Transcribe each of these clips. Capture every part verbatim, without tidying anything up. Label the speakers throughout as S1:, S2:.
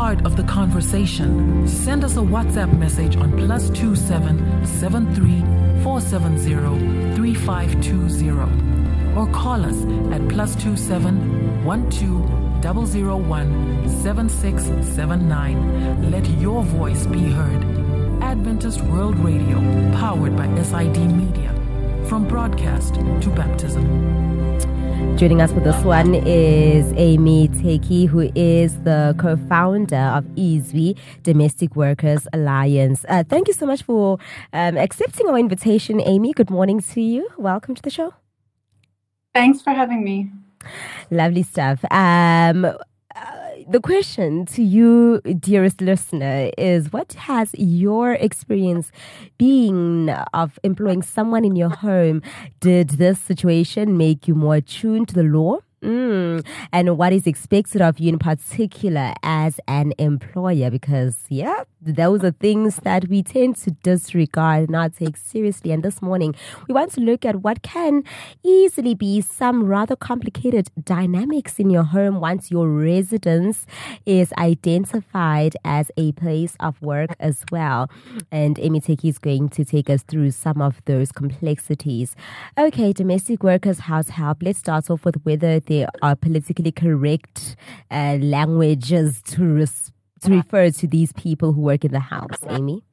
S1: part of the conversation, send us a WhatsApp message on plus two seven seven three four seven zero three five two zero or call us at plus two seven one two zero zero one seven six seven nine. Let your voice be heard. Adventist World Radio, powered by S I D Media. From broadcast to baptism.
S2: Joining us for this one is Amy Teki, who is the co-founder of I Z W I, Domestic Workers Alliance. Uh, thank you so much for um, accepting our invitation, Amy. Good morning to you. Welcome to the show.
S3: Thanks for having me.
S2: Lovely stuff. Um, uh, the question to you, dearest listener, is what has your experience been of employing someone in your home? Did this situation make you more attuned to the law? Mm. And what is expected of you in particular as an employer? Because, yeah, those are things that we tend to disregard and not take seriously. And this morning, we want to look at what can easily be some rather complicated dynamics in your home once your residence is identified as a place of work as well. And Amy Teki is going to take us through some of those complexities. Okay, domestic workers, house help. Let's start off with whether there are politically correct uh, languages to, res- to refer to these people who work in the house. Amy?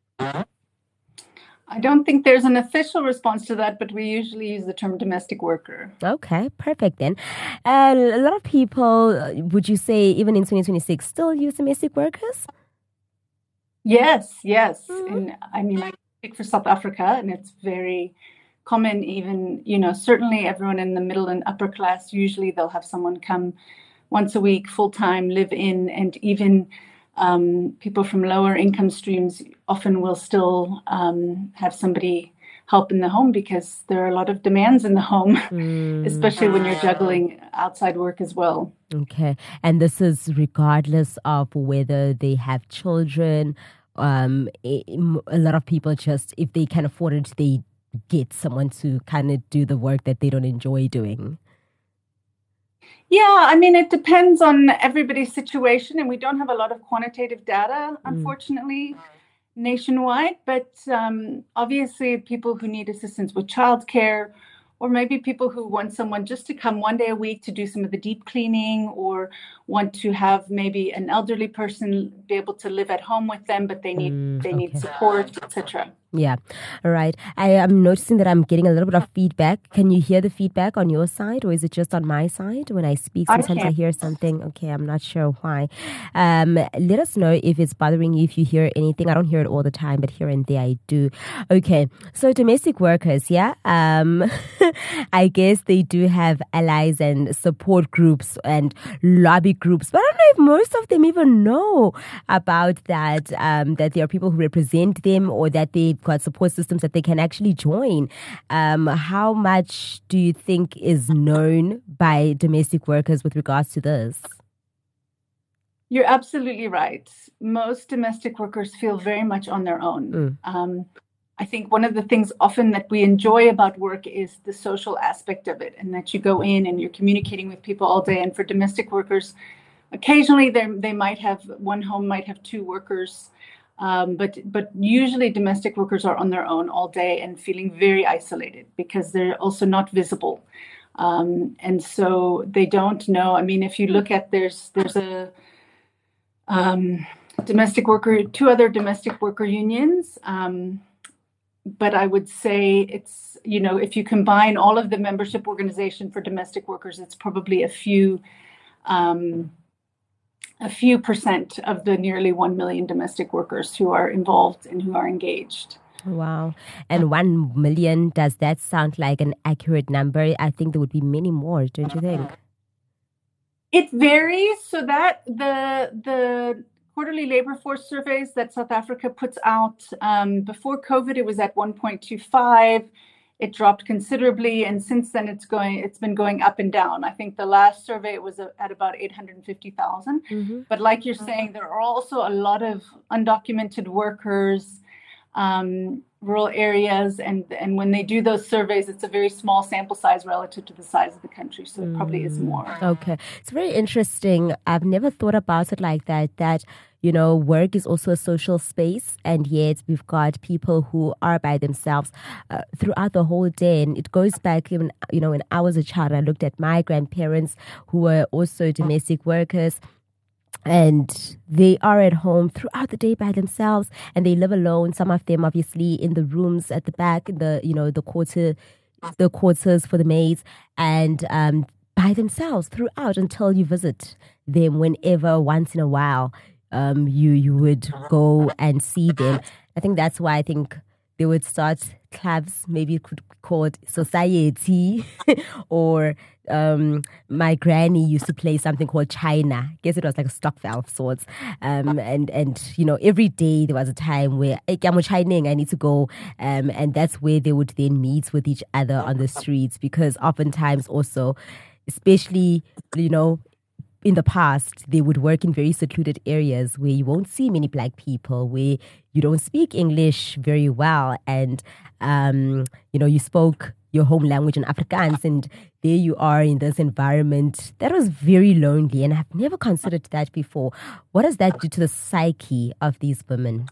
S3: I don't think there's an official response to that, but we usually use the term domestic worker.
S2: Okay, perfect then. Uh, a lot of people, would you say, even in twenty twenty-six, still use domestic workers?
S3: Yes, yes.
S2: Mm-hmm.
S3: And I mean, I speak for South Africa, and it's very common, even, you know, certainly everyone in the middle and upper class, usually they'll have someone come once a week, full-time, live in, and even um, people from lower income streams often will still um, have somebody help in the home because there are a lot of demands in the home, mm. especially when you're juggling outside work as well.
S2: Okay. And this is regardless of whether they have children. Um, a, a lot of people just, if they can afford it, they get someone to kind of do the work that they don't enjoy doing.
S3: Yeah, I mean, it depends on everybody's situation, and we don't have a lot of quantitative data, unfortunately, mm. nationwide. But um, obviously, people who need assistance with childcare, or maybe people who want someone just to come one day a week to do some of the deep cleaning, or want to have maybe an elderly person be able to live at home with them, but they need mm, they okay. need support, et cetera.
S2: Yeah. All right. I am noticing that I'm getting a little bit of feedback. Can you hear the feedback on your side, or is it just on my side? When I speak, sometimes I, I hear something. Okay, I'm not sure why. Um, let us know if it's bothering you, if you hear anything. I don't hear it all the time, but here and there I do. Okay. So domestic workers, yeah. Um, I guess they do have allies and support groups and lobby groups, but I don't know if most of them even know about that, um, that there are people who represent them, or that they've got support systems that they can actually join. Um, how much do you think is known by domestic workers with regards to this?
S3: You're absolutely right. Most domestic workers feel very much on their own. Mm. Um, I think one of the things often that we enjoy about work is the social aspect of it, and that you go in and you're communicating with people all day. And for domestic workers, occasionally they they might have, one home might have two workers, um, but but usually domestic workers are on their own all day and feeling very isolated because they're also not visible. Um, and so they don't know. I mean, if you look at, there's there's a um, domestic worker, two other domestic worker unions. Um, But I would say it's, you know, if you combine all of the membership organization for domestic workers, it's probably a few, um, a few percent of the nearly one million domestic workers who are involved and who are engaged.
S2: Wow. And one million, does that sound like an accurate number? I think there would be many more, don't you think?
S3: It varies. So that the, the, quarterly labor force surveys that South Africa puts out. Um, before COVID, it was at one point two five. It dropped considerably, and since then, it's going. It's been going up and down. I think the last survey was at about eight hundred fifty thousand. Mm-hmm. But like you're saying, there are also a lot of undocumented workers. um, rural areas. And, and when they do those surveys, it's a very small sample size relative to the size of the country. So it mm. probably is more.
S2: Okay. It's very interesting. I've never thought about it like that, that, you know, work is also a social space, and yet we've got people who are by themselves uh, throughout the whole day. And it goes back, even, you know, when I was a child, I looked at my grandparents who were also domestic workers, and they are at home throughout the day by themselves, and they live alone. Some of them obviously in the rooms at the back, in the, you know, the quarter, the quarters for the maids, and um, by themselves throughout until you visit them whenever, once in a while. Um, you you would go and see them. I think that's why I think they would start clubs, maybe it could be called society, or um, my granny used to play something called China. I guess it was like a stokvel of sorts. Um, and, and, you know, every day there was a time where, hey, I'm Chinese, I need to go. Um, and that's where they would then meet with each other on the streets, because oftentimes also, especially, you know, in the past, they would work in very secluded areas where you won't see many black people, where you don't speak English very well, and um, you know, you spoke your home language in Afrikaans, and there you are in this environment that was very lonely. And I've never considered that before. What does that do to the psyche of these women?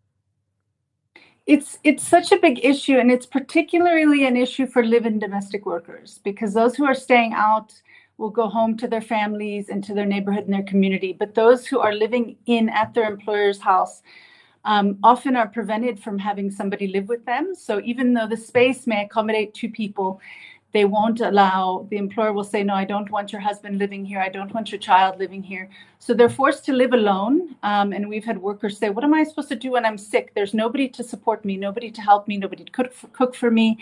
S3: It's it's such a big issue, and it's particularly an issue for live-in domestic workers, because those who are staying out will go home to their families and to their neighborhood and their community. But those who are living in at their employer's house um, often are prevented from having somebody live with them. So even though the space may accommodate two people, they won't allow, the employer will say, no, I don't want your husband living here. I don't want your child living here. So they're forced to live alone. Um, and we've had workers say, what am I supposed to do when I'm sick? There's nobody to support me, nobody to help me, nobody to cook for, cook for me.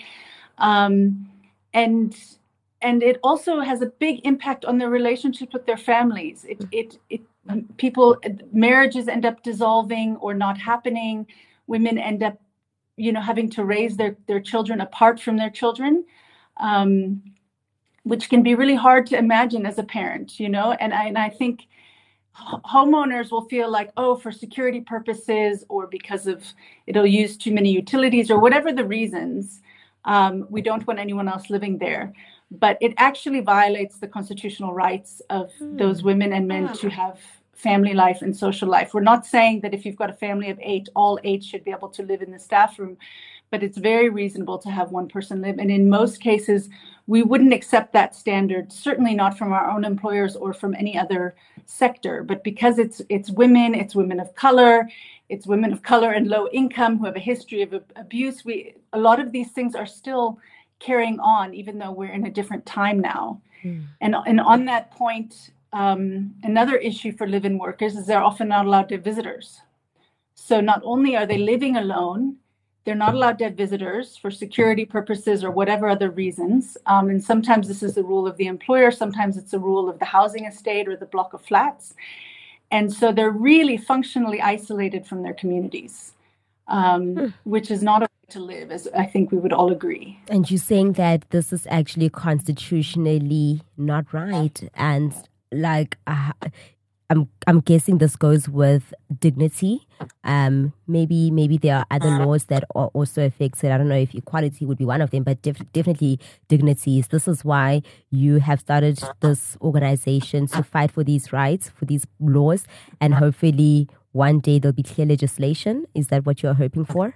S3: Um, and And it also has a big impact on their relationship with their families. It, it, it, people, marriages end up dissolving or not happening. Women end up, you know, having to raise their, their children apart from their children, um, which can be really hard to imagine as a parent, you know. And I, and I think homeowners will feel like, oh, for security purposes, or because of it'll use too many utilities, or whatever the reasons, um, we don't want anyone else living there. But it actually violates the constitutional rights of mm. those women and men yeah. to have family life and social life. We're not saying that if you've got a family of eight, all eight should be able to live in the staff room, but it's very reasonable to have one person live. And in most cases, we wouldn't accept that standard, certainly not from our own employers or from any other sector. But because it's it's women, it's women of color, it's women of color and low income who have a history of abuse, we a lot of these things are still carrying on, even though we're in a different time now. Mm. And, and on that point, um, another issue for live-in workers is they're often not allowed to have visitors. So not only are they living alone, they're not allowed to have visitors for security purposes or whatever other reasons. Um, and sometimes this is the rule of the employer. Sometimes it's a rule of the housing estate or the block of flats. And so they're really functionally isolated from their communities, um, mm. which is not a to live, as I think we would all agree.
S2: And you're saying that this is actually constitutionally not right, and like uh, I'm I'm guessing this goes with dignity. Um, maybe maybe there are other laws that are also affected. I don't know if equality would be one of them, but def- definitely dignities. This is why you have started this organization to fight for these rights, for these laws, and hopefully one day there'll be clear legislation. Is that what you're hoping for?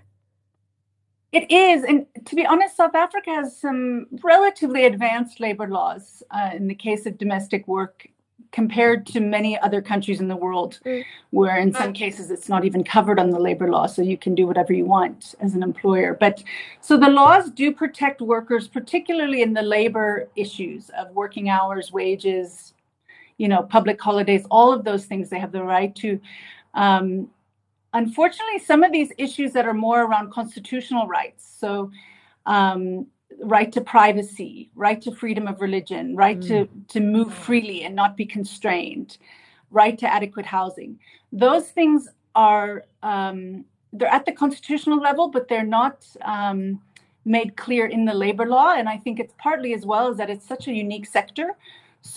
S3: It is. And to be honest, South Africa has some relatively advanced labor laws uh, in the case of domestic work compared to many other countries in the world, mm. where in some cases it's not even covered on the labor law. So you can do whatever you want as an employer. But so the laws do protect workers, particularly in the labor issues of working hours, wages, you know, public holidays, all of those things they have the right to. Um, Unfortunately, some of these issues that are more around constitutional rights, so um, right to privacy, right to freedom of religion, right mm. to, to move freely and not be constrained, right to adequate housing, those things are, um, they're at the constitutional level, but they're not um, made clear in the labor law. And I think it's partly as well as that it's such a unique sector. So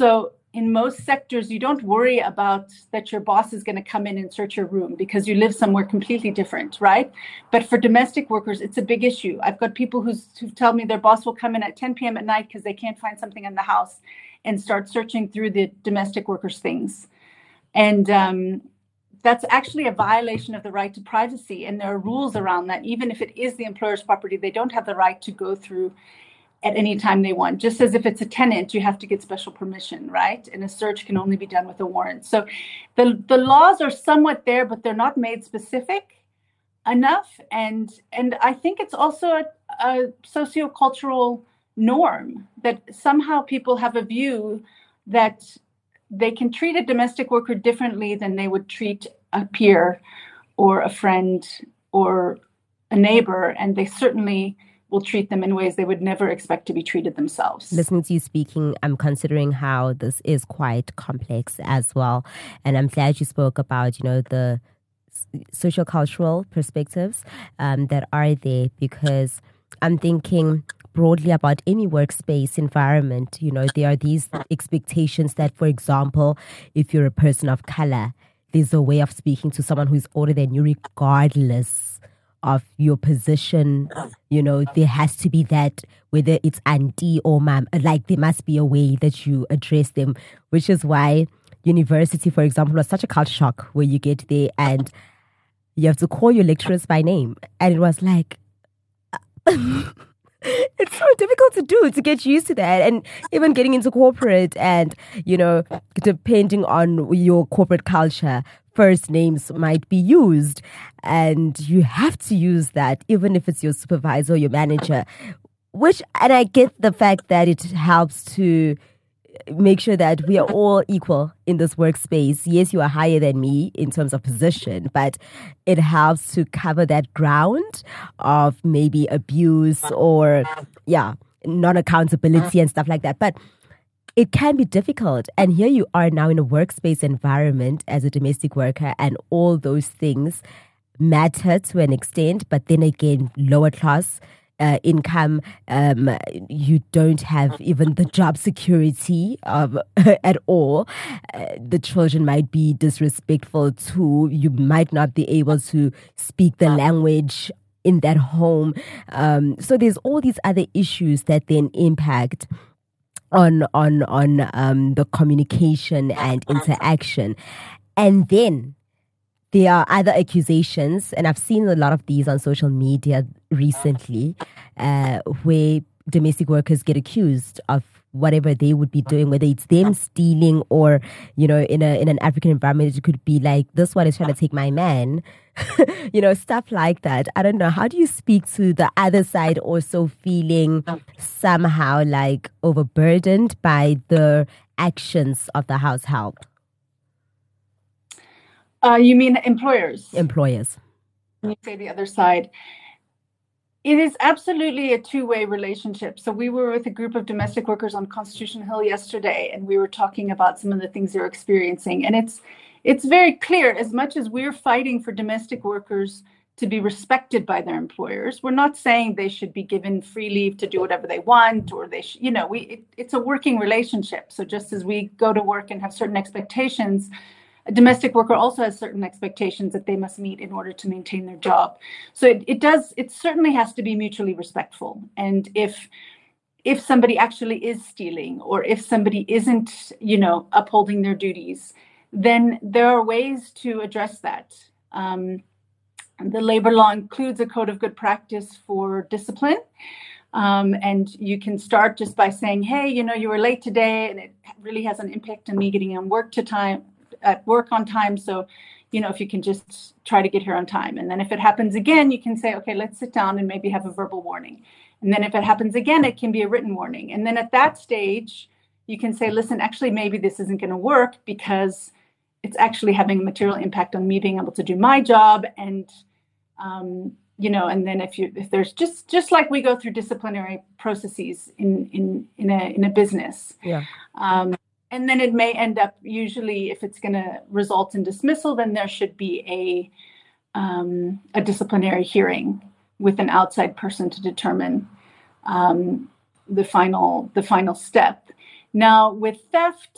S3: in most sectors, you don't worry about that your boss is going to come in and search your room because you live somewhere completely different, right? But for domestic workers, it's a big issue. I've got people who's, who tell me their boss will come in at ten p.m. at night because they can't find something in the house and start searching through the domestic workers' things. And um, that's actually a violation of the right to privacy. And there are rules around that. Even if it is the employer's property, they don't have the right to go through at any time they want. Just as if it's a tenant, you have to get special permission, right? And a search can only be done with a warrant. So the, the laws are somewhat there, but they're not made specific enough. And, and I think it's also a, a sociocultural norm that somehow people have a view that they can treat a domestic worker differently than they would treat a peer or a friend or a neighbor. And they certainly will treat them in ways they would never expect to be treated themselves.
S2: Listening to you speaking, I'm considering how this is quite complex as well. And I'm glad you spoke about, you know, the social cultural perspectives um, that are there, because I'm thinking broadly about any workspace environment. You know, there are these expectations that, for example, if you're a person of color, there's a way of speaking to someone who's older than you regardless of your position. You know, there has to be that, whether it's auntie or mom, like there must be a way that you address them, which is why university, for example, was such a culture shock where you get there and you have to call your lecturers by name. And it was like, it's so difficult to do, to get used to that. And even getting into corporate and, you know, depending on your corporate culture, first names might be used, and you have to use that even if it's your supervisor or your manager, which, and I get the fact that it helps to make sure that we are all equal in this workspace. Yes, you are higher than me in terms of position, but it helps to cover that ground of maybe abuse or, yeah, non-accountability and stuff like that. But it can be difficult. And here you are now in a workspace environment as a domestic worker, and all those things matter to an extent. But then again, lower class uh, income, um, you don't have even the job security um, at all. Uh, the children might be disrespectful too. You might not be able to speak the language in that home. Um, so there's all these other issues that then impact on on on um, the communication and interaction. And then there are other accusations, and I've seen a lot of these on social media recently, uh, where domestic workers get accused of whatever they would be doing, whether it's them stealing or, you know, in a in an African environment, it could be like, this one is trying to take my man, you know, stuff like that. I don't know. How do you speak to the other side also feeling somehow like overburdened by the actions of the house help?
S3: Uh, you mean employers?
S2: Employers.
S3: When you say the other side. It is absolutely a two-way relationship. So we were with a group of domestic workers on Constitution Hill yesterday, and we were talking about some of the things they're experiencing. And it's it's very clear, as much as we're fighting for domestic workers to be respected by their employers, we're not saying they should be given free leave to do whatever they want, or they should, you know, we it, it's a working relationship. So just as we go to work and have certain expectations, a domestic worker also has certain expectations that they must meet in order to maintain their job. So it, it does, it certainly has to be mutually respectful. And if if somebody actually is stealing, or if somebody isn't, you know, upholding their duties, then there are ways to address that. Um, the labor law includes a code of good practice for discipline. Um, and you can start just by saying, hey, you know, you were late today and it really has an impact on me getting on work to time. at work on time. So, you know, if you can just try to get here on time. And then if it happens again, you can say, okay, let's sit down and maybe have a verbal warning. And then if it happens again, it can be a written warning. And then at that stage, you can say, listen, actually, maybe this isn't going to work because it's actually having a material impact on me being able to do my job. And, um, you know, and then if you, if there's just, just like we go through disciplinary processes in, in, in a, in a business.
S2: Yeah.
S3: Um, And then it may end up, usually, if it's going to result in dismissal, then there should be a um, a disciplinary hearing with an outside person to determine um, the final the final step. Now, with theft,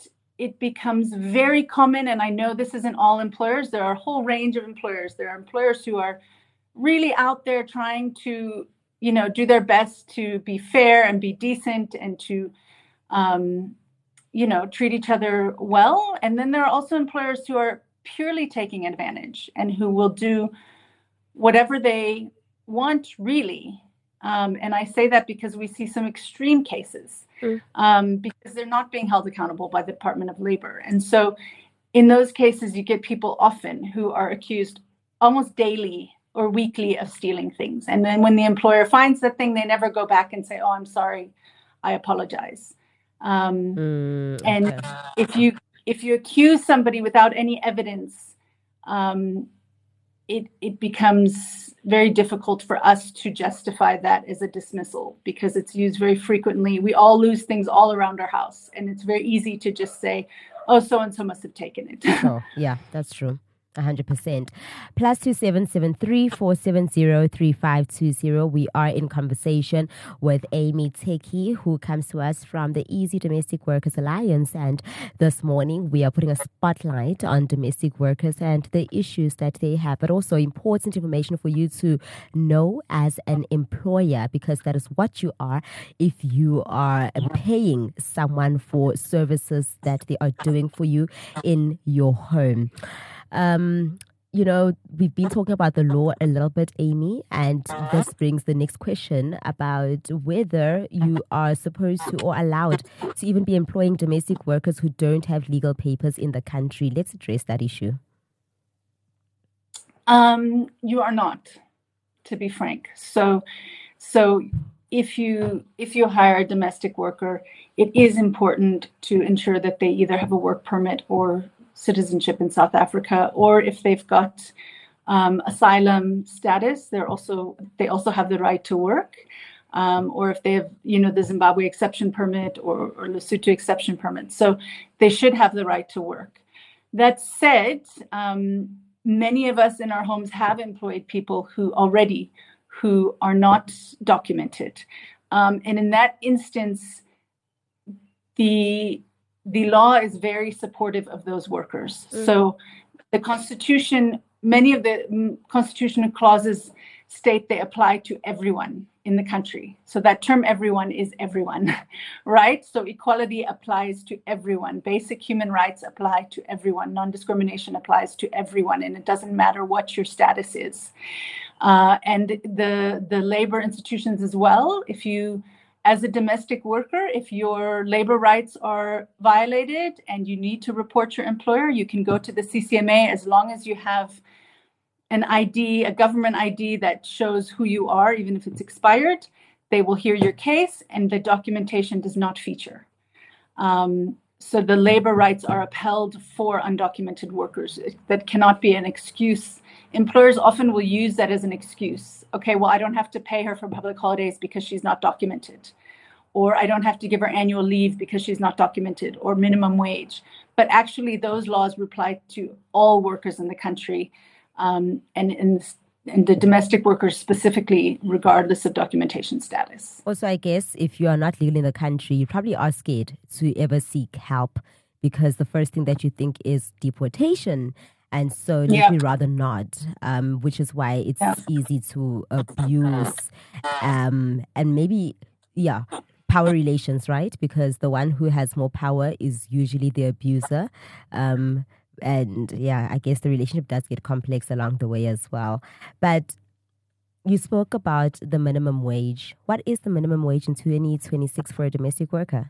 S3: it becomes very common, and I know this isn't all employers. There are a whole range of employers. There are employers who are really out there trying to, you know, do their best to be fair and be decent and to, um, you know, treat each other well. And then there are also employers who are purely taking advantage and who will do whatever they want, really. Um, and I say that because we see some extreme cases, mm. um, because they're not being held accountable by the Department of Labor. And so in those cases, you get people often who are accused almost daily or weekly of stealing things. And then when the employer finds the thing, they never go back and say, oh, I'm sorry, I apologize. Um, mm, okay. And if you if you accuse somebody without any evidence, um, it it becomes very difficult for us to justify that as a dismissal, because it's used very frequently. We all lose things all around our house, and it's very easy to just say, oh, so-and-so must have taken it.
S2: Oh, yeah, that's true. one hundred percent. Plus two seven seven three four seven zero three five two zero. We are in conversation with Amy Teki, who comes to us from the Easy Domestic Workers Alliance. And this morning we are putting a spotlight on domestic workers and the issues that they have, but also important information for you to know as an employer, because that is what you are if you are paying someone for services that they are doing for you in your home. Um, you know, we've been talking about the law a little bit, Amy, and this brings the next question about whether you are supposed to or allowed to even be employing domestic workers who don't have legal papers in the country. Let's address that issue.
S3: Um, you are not, to be frank. So, so if you if you hire a domestic worker, it is important to ensure that they either have a work permit or citizenship in South Africa, or if they've got um, asylum status, they're also they also have the right to work, um, or if they have, you know, the Zimbabwe exception permit or, or Lesotho exception permit. So they should have the right to work. That said, um, many of us in our homes have employed people who already who are not documented, um, and in that instance, the The law is very supportive of those workers. Mm. So the Constitution, many of the constitutional clauses state they apply to everyone in the country. So that term everyone is everyone, right? So equality applies to everyone. Basic human rights apply to everyone. Non-discrimination applies to everyone, and it doesn't matter what your status is. Uh, and the, the labor institutions as well, if you As a domestic worker, if your labor rights are violated and you need to report your employer, you can go to the C C M A as long as you have an I D, a government I D that shows who you are, even if it's expired. They will hear your case, and the documentation does not feature. Um, so the labor rights are upheld for undocumented workers. That cannot be an excuse. Employers often will use that as an excuse. Okay, well, I don't have to pay her for public holidays because she's not documented. Or I don't have to give her annual leave because she's not documented, or minimum wage. But actually, those laws apply to all workers in the country, um, and, and, and the domestic workers specifically, regardless of documentation status.
S2: Also, I guess if you are not legal in the country, you probably are scared to ever seek help, because the first thing that you think is deportation. And so let
S3: yeah.
S2: me rather not, um, which is why it's yeah. easy to abuse um, and maybe, yeah, power relations, right? Because the one who has more power is usually the abuser. Um, and yeah, I guess the relationship does get complex along the way as well. But you spoke about the minimum wage. What is the minimum wage in twenty twenty-six for a domestic worker?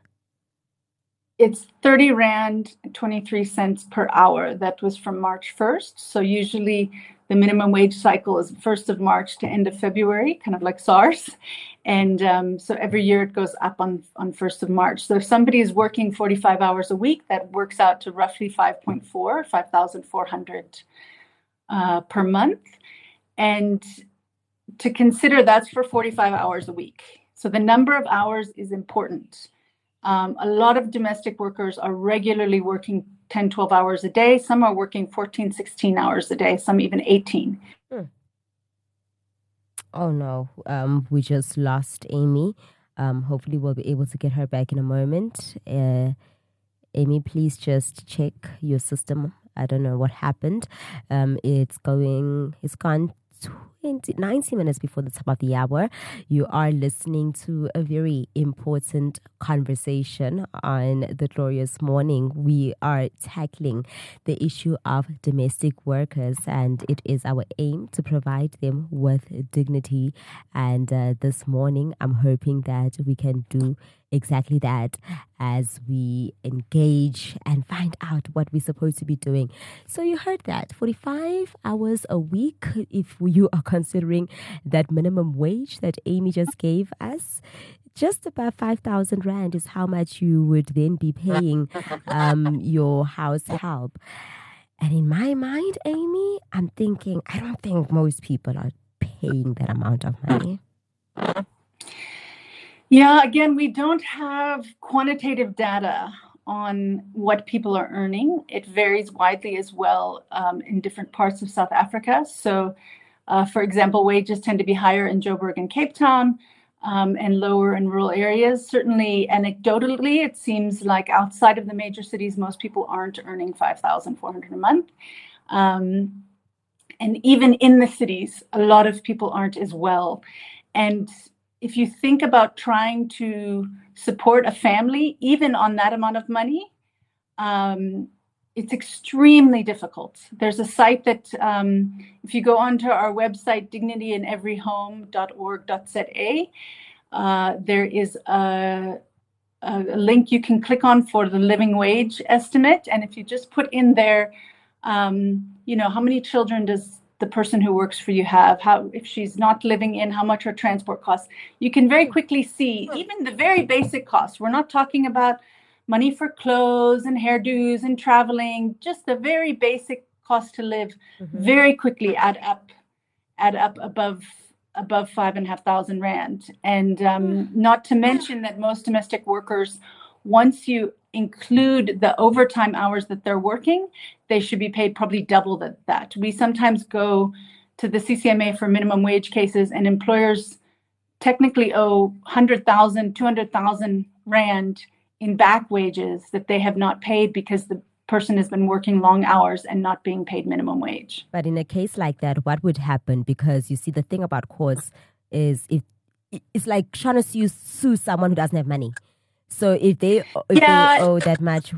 S3: It's thirty rand, twenty-three cents per hour. That was from March first. So usually the minimum wage cycle is first of March to end of February, kind of like SARS. And um, so every year it goes up on, on first of March. So if somebody is working forty-five hours a week, that works out to roughly five point four, five thousand four hundred uh, per month. And to consider, that's for forty-five hours a week. So the number of hours is important. Um, a lot of domestic workers are regularly working ten, twelve hours a day. Some are working fourteen, sixteen hours a day, some even eighteen.
S2: Hmm. Oh, no. Um, we just lost Amy. Um, hopefully we'll be able to get her back in a moment. Uh, Amy, please just check your system. I don't know what happened. Um, it's going, it's gone twenty, ninety minutes before the top of the hour. You are listening to a very important conversation on The Glorious Morning. We are tackling the issue of domestic workers, and it is our aim to provide them with dignity. And uh, this morning, I'm hoping that we can do exactly that as we engage and find out what we're supposed to be doing. So you heard that, forty-five hours a week, if you are considering that minimum wage that Amy just gave us, just about five thousand rand is how much you would then be paying um, your house help. And in my mind, Amy, I'm thinking, I don't think most people are paying that amount of money.
S3: Yeah, again, we don't have quantitative data on what people are earning. It varies widely as well um, in different parts of South Africa. So, uh, for example, wages tend to be higher in Joburg and Cape Town um, and lower in rural areas. Certainly, anecdotally, it seems like outside of the major cities, most people aren't earning five thousand four hundred a month. Um, and even in the cities, a lot of people aren't as well. And if you think about trying to support a family, even on that amount of money, um, it's extremely difficult. There's a site that, um, if you go onto our website, dignity in every home dot org dot za, uh, there is a, a link you can click on for the living wage estimate. And if you just put in there, um, you know, how many children does the person who works for you have, how, if she's not living in, how much her transport costs, you can very quickly see even the very basic costs. We're not talking about money for clothes and hairdos and traveling, just the very basic cost to live mm-hmm. very quickly add up, add up above above five and a half thousand rand. And um, not to mention that most domestic workers, once you include the overtime hours that they're working, they should be paid probably double that. that. We sometimes go to the C C M A for minimum wage cases, and employers technically owe one hundred thousand, two hundred thousand rand in back wages that they have not paid because the person has been working long hours and not being paid minimum wage.
S2: But in a case like that, what would happen? Because you see, the thing about courts is if it's like trying to sue, sue someone who doesn't have money. So if they if
S3: yeah,
S2: they owe that much,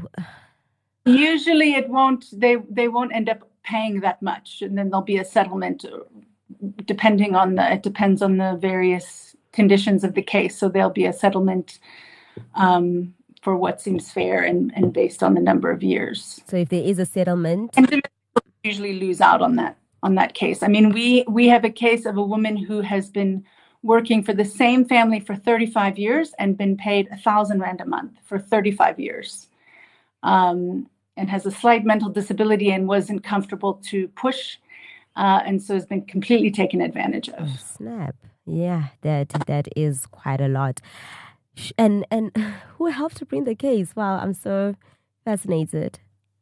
S3: usually it won't. They they won't end up paying that much, and then there'll be a settlement, depending on the. It depends on the various conditions of the case. So there'll be a settlement um, for what seems fair and, and based on the number of years.
S2: So if there is a settlement,
S3: and usually lose out on that on that case. I mean, we we have a case of a woman who has been working for the same family for thirty-five years and been paid a thousand rand a month for thirty-five years, um, and has a slight mental disability and wasn't comfortable to push, uh, and so has been completely taken advantage of.
S2: Oh, snap! Yeah, that that is quite a lot. And and who helped to bring the case? Wow, I'm so fascinated.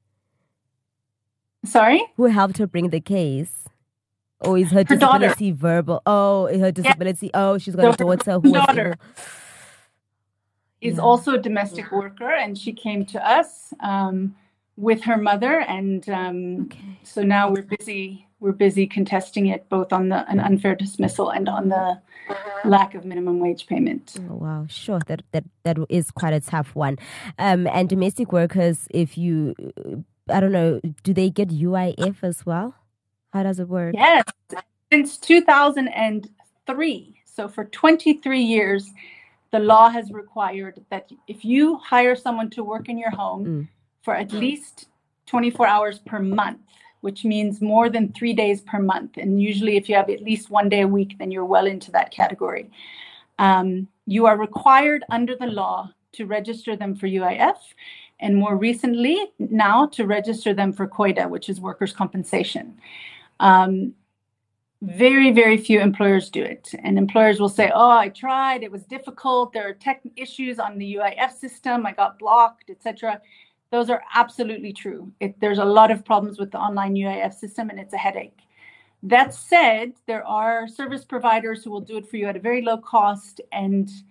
S3: Sorry?
S2: Who helped her bring the case? Or is her, her disability daughter. verbal? Oh, her disability. Yeah. Oh, she's got so a daughter who
S3: daughter
S2: was
S3: is
S2: yeah.
S3: also a domestic yeah. worker, and she came to us um, with her mother, and um, okay. so now we're busy. We're busy contesting it, both on the an unfair dismissal and on the lack of minimum wage payment.
S2: Oh, wow, sure, that that that is quite a tough one. Um, and domestic workers, if you, I don't know, do they get U I F as well? How does it work?
S3: Yes, since two thousand three. So for twenty-three years, the law has required that if you hire someone to work in your home mm. for at least twenty-four hours per month, which means more than three days per month, and usually if you have at least one day a week, then you're well into that category. Um, you are required under the law to register them for U I F, and more recently now to register them for COIDA, which is workers' compensation. Um, very, very few employers do it. And employers will say, oh, I tried, it was difficult. There are tech issues on the U I F system. I got blocked, et cetera. Those are absolutely true. It, there's a lot of problems with the online U I F system, and it's a headache. That said, there are service providers who will do it for you at a very low cost. And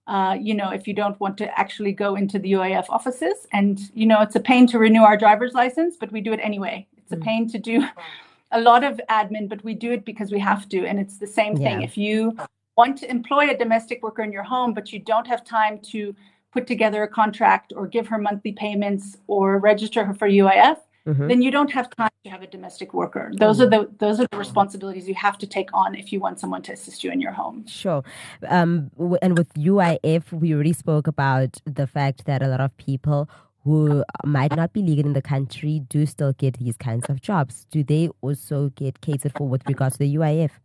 S3: Uh, you know, if you don't want to actually go into the U I F offices. And, you know, it's a pain to renew our driver's license, but we do it anyway. It's a pain to do a lot of admin, but we do it because we have to. And it's the same thing.
S2: Yeah.
S3: If you want to employ a domestic worker in your home, but you don't have time to put together a contract or give her monthly payments or register her for U I F, mm-hmm. then you don't have time to have a domestic worker. Those mm-hmm. are the those are the responsibilities you have to take on if you want someone to assist you in your home.
S2: Sure. Um, w- and with U I F, we already spoke about the fact that a lot of people who might not be legal in the country do still get these kinds of jobs. Do they also get catered for with regards to the U I F?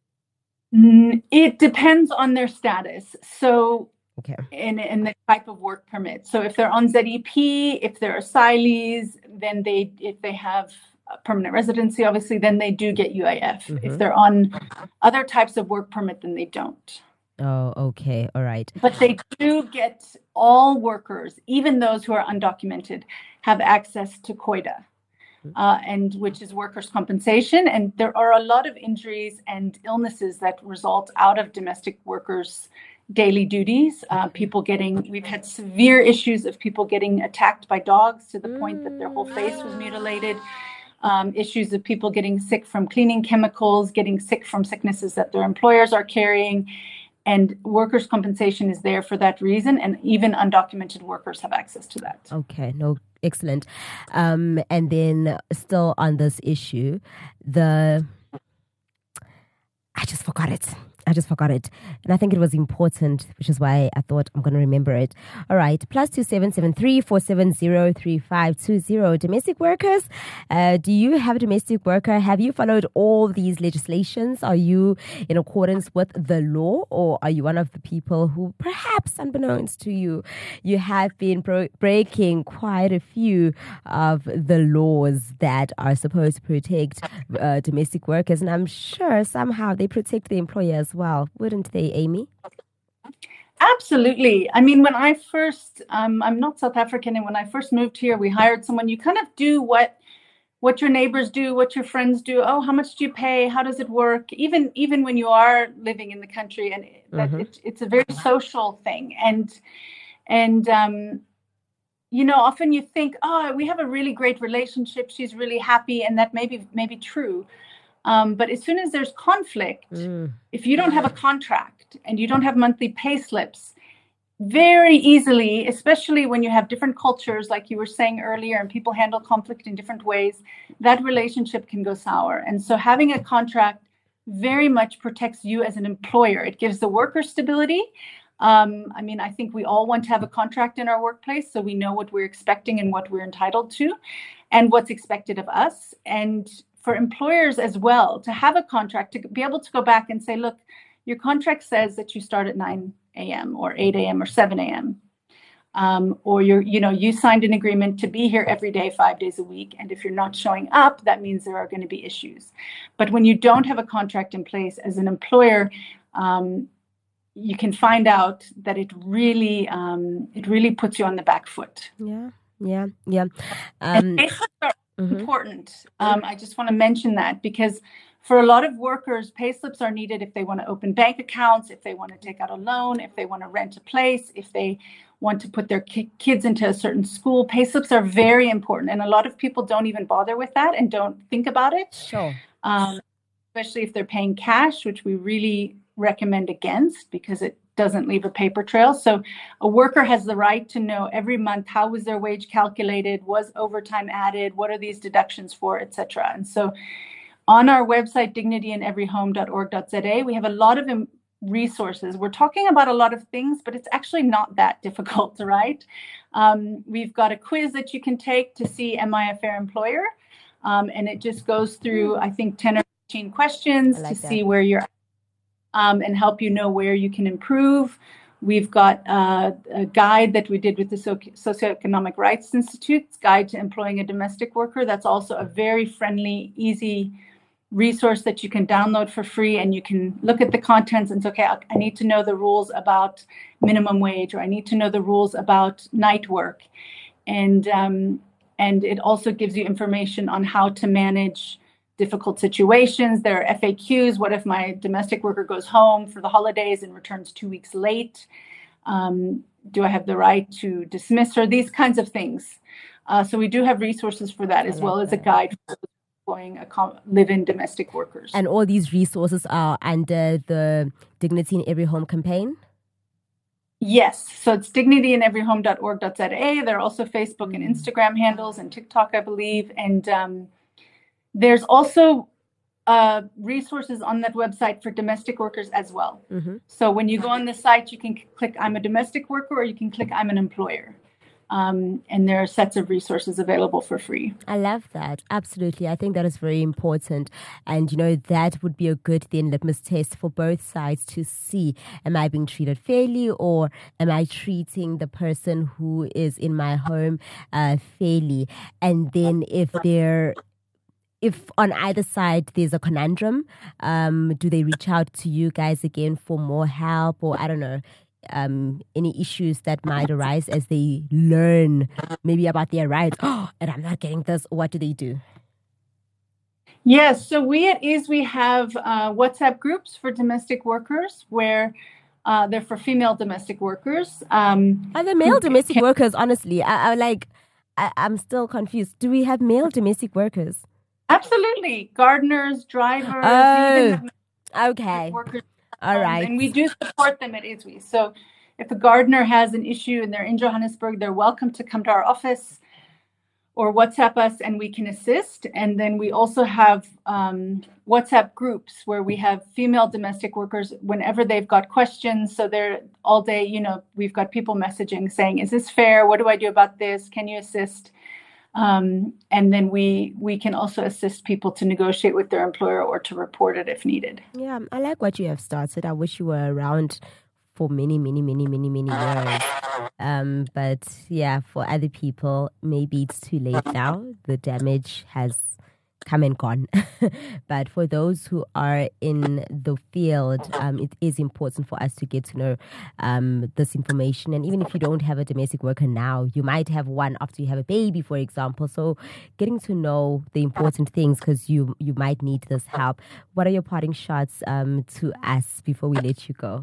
S3: It depends on their status. So
S2: Okay.
S3: In, in the type of work permit. So if they're on Z E P, if they're asylees, then they, if they have a permanent residency, obviously, then they do get U I F. Mm-hmm. If they're on other types of work permit, then they don't.
S2: Oh, okay. All right.
S3: But they do get, all workers, even those who are undocumented, have access to COIDA, uh, and which is workers' compensation. And there are a lot of injuries and illnesses that result out of domestic workers' daily duties, uh, people getting, we've had severe issues of people getting attacked by dogs to the point that their whole face was mutilated, um, issues of people getting sick from cleaning chemicals, getting sick from sicknesses that their employers are carrying. And workers' compensation is there for that reason. And even undocumented workers have access to that.
S2: Okay, no, excellent. Um, and then still on this issue, the, I just forgot it. I just forgot it. And I think it was important, which is why I thought I'm going to remember it. All right. Plus two seven seven three four seven zero three five two zero. Domestic workers. Uh, do you have a domestic worker? Have you followed all these legislations? Are you in accordance with the law, or are you one of the people who, perhaps unbeknownst to you, you have been pro- breaking quite a few of the laws that are supposed to protect uh, domestic workers? And I'm sure somehow they protect the employer as well. Well, wouldn't they, Amy?
S3: Absolutely. I mean, when I first, um, I'm not South African, and when I first moved here, we hired someone. You kind of do what what your neighbors do, what your friends do. Oh, how much do you pay? How does it work? Even even when you are living in the country, and that mm-hmm. it, it's a very social thing. And and um, you know, often you think, oh, we have a really great relationship. She's really happy, and that may be, may be true. Um, but as soon as there's conflict, mm. if you don't have a contract and you don't have monthly pay slips, very easily, especially when you have different cultures, like you were saying earlier, and people handle conflict in different ways, that relationship can go sour. And so having a contract very much protects you as an employer. It gives the worker stability. Um, I mean, I think we all want to have a contract in our workplace, so we know what we're expecting and what we're entitled to and what's expected of us. And for employers as well, to have a contract, to be able to go back and say, look, your contract says that you start at nine a.m. or eight a.m. or seven a.m. Um, or you're, you know, you signed an agreement to be here every day, five days a week. And if you're not showing up, that means there are going to be issues. But when you don't have a contract in place as an employer, um, you can find out that it really, um, it really puts you on the back foot.
S2: Yeah, yeah, yeah.
S3: Um, Mm-hmm. Important. Um, I just want to mention that because for a lot of workers, pay slips are needed if they want to open bank accounts, if they want to take out a loan, if they want to rent a place, if they want to put their ki- kids into a certain school. Pay slips are very important. And a lot of people don't even bother with that and don't think about it.
S2: Sure.
S3: Um, especially if they're paying cash, which we really recommend against because it doesn't leave a paper trail. So a worker has the right to know every month, how was their wage calculated? Was overtime added? What are these deductions for, et cetera? And so on our website, dignity in every home dot org dot z a, we have a lot of resources. We're talking about a lot of things, but it's actually not that difficult to write. Um, we've got a quiz that you can take to see, am I a fair employer? Um, and it just goes through, I think, ten or fifteen questions like to that. See where you're Um, and help you know where you can improve. We've got uh, a guide that we did with the so- Socioeconomic Rights Institute's Guide to Employing a Domestic Worker. That's also a very friendly, easy resource that you can download for free, and you can look at the contents and say, okay, I need to know the rules about minimum wage, or I need to know the rules about night work. And, um, and it also gives you information on how to manage difficult situations. There are F A Qs. What if my domestic worker goes home for the holidays and returns two weeks late? Um, do I have the right to dismiss her? These kinds of things. Uh, so we do have resources for that, as well as a guide for employing a live-in domestic workers.
S2: And all these resources are under the Dignity in Every Home campaign?
S3: Yes. So it's dignity in every home dot org dot z a. There are also Facebook and Instagram handles and TikTok, I believe. And um, there's also uh, resources on that website for domestic workers as well. Mm-hmm. So when you go on the site, you can click I'm a domestic worker, or you can click I'm an employer. Um, and there are sets of resources available for free.
S2: I love that. Absolutely. I think that is very important. And, you know, that would be a good then litmus test for both sides to see, am I being treated fairly, or am I treating the person who is in my home uh, fairly? And then if they're If on either side there's a conundrum, um, do they reach out to you guys again for more help, or I don't know, um, any issues that might arise as they learn maybe about their rights? Oh, and I'm not getting this. What do they do?
S3: Yes, so we at Ease, we have uh, WhatsApp groups for domestic workers where uh, they're for female domestic workers. Um,
S2: Are there male domestic can- workers? Honestly, I, I like. I, I'm still confused. Do we have male domestic workers?
S3: Absolutely. Gardeners, drivers.
S2: Oh,
S3: even
S2: okay.
S3: Workers.
S2: All right.
S3: And we do support them at I S W I. So if a gardener has an issue and they're in Johannesburg, they're welcome to come to our office or WhatsApp us and we can assist. And then we also have um, WhatsApp groups where we have female domestic workers whenever they've got questions. So they're all day, you know, we've got people messaging saying, is this fair? What do I do about this? Can you assist? Um, and then we we can also assist people to negotiate with their employer or to report it if needed.
S2: Yeah, I like what you have started. I wish you were around for many, many, many, many, many years. Um, but yeah, for other people, maybe it's too late now. The damage has come and gone. But for those who are in the field, um, it is important for us to get to know um, this information. And even if you don't have a domestic worker now, you might have one after you have a baby, for example. So getting to know the important things, because you, you might need this help. What are your parting shots um, to us before we let you go?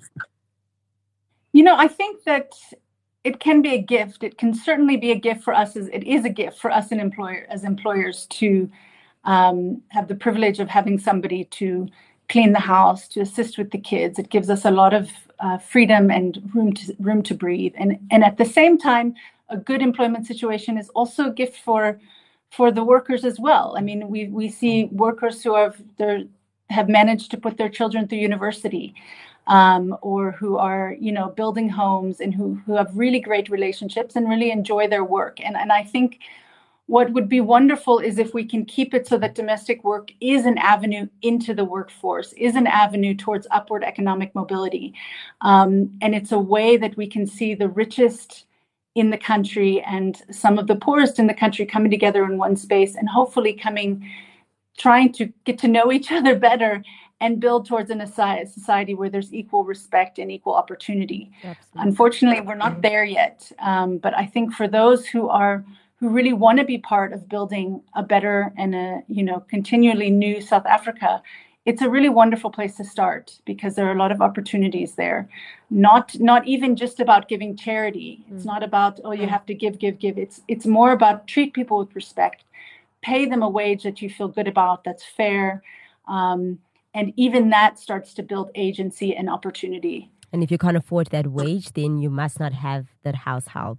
S3: You know, I think that it can be a gift. It can certainly be a gift for us. As it is a gift for us and employer as employers to um, have the privilege of having somebody to clean the house, to assist with the kids. It gives us a lot of uh, freedom and room to room to breathe. And and at the same time, a good employment situation is also a gift for for the workers as well. I mean, we we see workers who have their have managed to put their children through university. Um, or who are, you know, building homes and who, who have really great relationships and really enjoy their work. And, and I think what would be wonderful is if we can keep it so that domestic work is an avenue into the workforce, is an avenue towards upward economic mobility. Um, and it's a way that we can see the richest in the country and some of the poorest in the country coming together in one space and hopefully coming, trying to get to know each other better and build towards a society where there's equal respect and equal opportunity. Absolutely. Unfortunately, we're not there yet. Um, but I think for those who are who really want to be part of building a better and a you know continually new South Africa, it's a really wonderful place to start because there are a lot of opportunities there. Not not even just about giving charity. It's mm. not about oh you have to give give give. It's it's more about treat people with respect, pay them a wage that you feel good about, that's fair. Um, And even that starts to build agency and opportunity.
S2: And if you can't afford that wage, then you must not have that house help.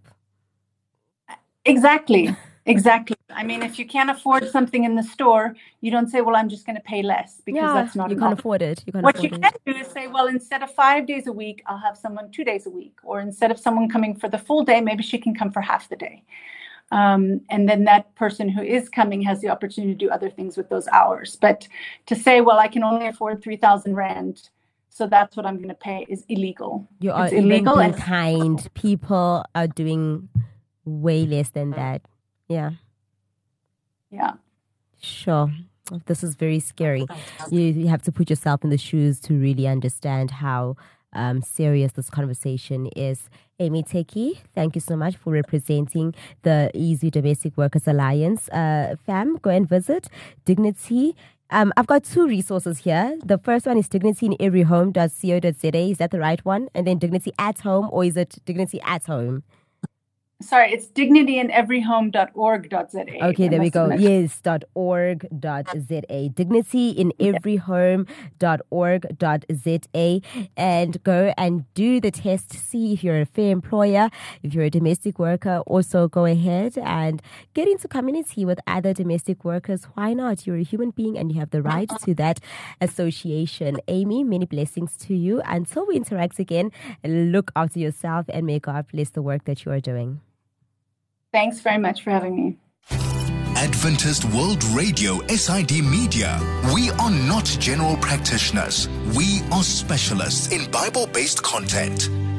S3: Exactly. Exactly. I mean, if you can't afford something in the store, you don't say, well, I'm just going to pay less because
S2: yeah,
S3: that's not
S2: you
S3: enough.
S2: Can't afford it. You can't
S3: what
S2: afford
S3: you
S2: it.
S3: can do is say, well, instead of five days a week, I'll have someone two days a week. Or instead of someone coming for the full day, maybe she can come for half the day. Um, and then that person who is coming has the opportunity to do other things with those hours. But to say, well, I can only afford three thousand rand, so that's what I'm going to pay is illegal.
S2: You are
S3: it's
S2: illegal
S3: and
S2: kind. People are doing way less than that. Yeah.
S3: Yeah.
S2: Sure. This is very scary. You, you have to put yourself in the shoes to really understand how Um, serious this conversation is. Amy Teki, thank you so much for representing the Easy Domestic Workers Alliance. Uh, fam, go and visit Dignity Um, I've got two resources here. The first one is dignity in every home dot co dot za. Is that the right one? And then Dignity at Home, or is it Dignity at Home?
S3: Sorry, it's dignity in every home dot org dot za.
S2: Okay, there we go. Yes, dot org dot za. dignity in every home dot org dot za. And go and do the test. See if you're a fair employer, if you're a domestic worker. Also, go ahead and get into community with other domestic workers. Why not? You're a human being and you have the right to that association. Amy, many blessings to you. Until we interact again, look after yourself and may God bless the work that you are doing.
S3: Thanks very much for having me.
S4: Adventist World Radio, S I D Media. We are not general practitioners. We are specialists in Bible-based content.